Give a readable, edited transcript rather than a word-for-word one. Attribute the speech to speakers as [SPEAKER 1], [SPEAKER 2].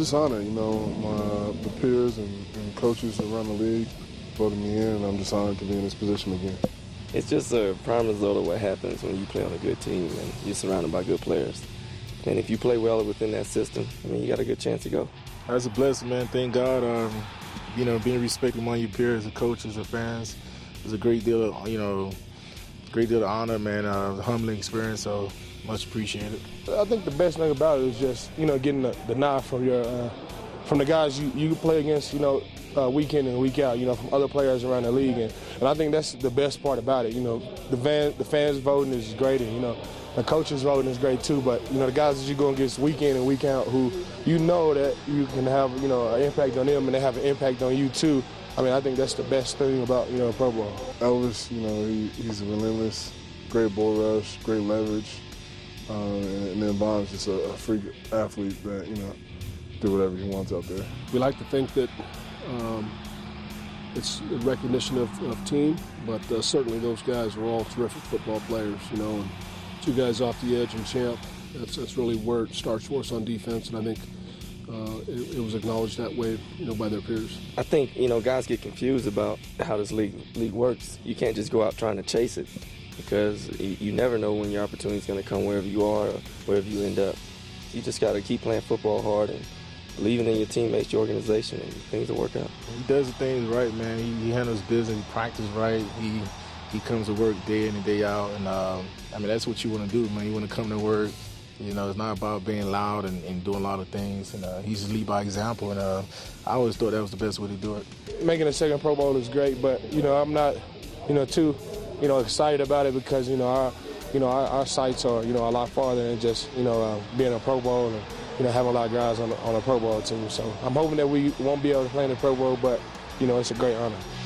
[SPEAKER 1] just honored, the peers and coaches around the league voted me in, and I'm just honored to be in this position again.
[SPEAKER 2] It's just a prime result of what happens when you play on a good team and you're surrounded by good players. And if you play well within that system, you got a good chance to go.
[SPEAKER 3] That's a blessing, man. Thank God. Being respected among your peers, the coaches, the fans, is a great deal of honor, man. Humbling experience, so much appreciated.
[SPEAKER 4] I think the best thing about it is just, getting the nod from from the guys you play against, week in and week out, from other players around the league. And I think that's the best part about it. The fans voting is great, and, the coaches voting is great too, but, the guys that you go against week in and week out who that you can have, an impact on them and they have an impact on you too. I think that's the best thing about, Pro Bowl.
[SPEAKER 1] Elvis, he's relentless, great ball rush, great leverage, and then Bond's just a freak athlete that, do whatever he wants out there.
[SPEAKER 5] We like to think that it's a recognition of team, but certainly those guys are all terrific football players, and two guys off the edge and Champ, that's really where it starts for us on defense, and I think it was acknowledged that way, by their peers.
[SPEAKER 2] I think, guys get confused about how this league works. You can't just go out trying to chase it because you never know when your opportunity is going to come wherever you are or wherever you end up. You just got to keep playing football hard and believing in your teammates, your organization, and things will work out.
[SPEAKER 3] He does the things right, man. He handles business, he practices right, he comes to work day in and day out, and that's what you want to do, man. You want to come to work. It's not about being loud and doing a lot of things, and he just lead by example, and I always thought that was the best way to do it.
[SPEAKER 4] Making a second Pro Bowl is great, but, I'm not, too, excited about it because, our sights are, a lot farther than just, being a Pro Bowl and, having a lot of guys on a Pro Bowl team. So I'm hoping that we won't be able to play in the Pro Bowl, but, it's a great honor.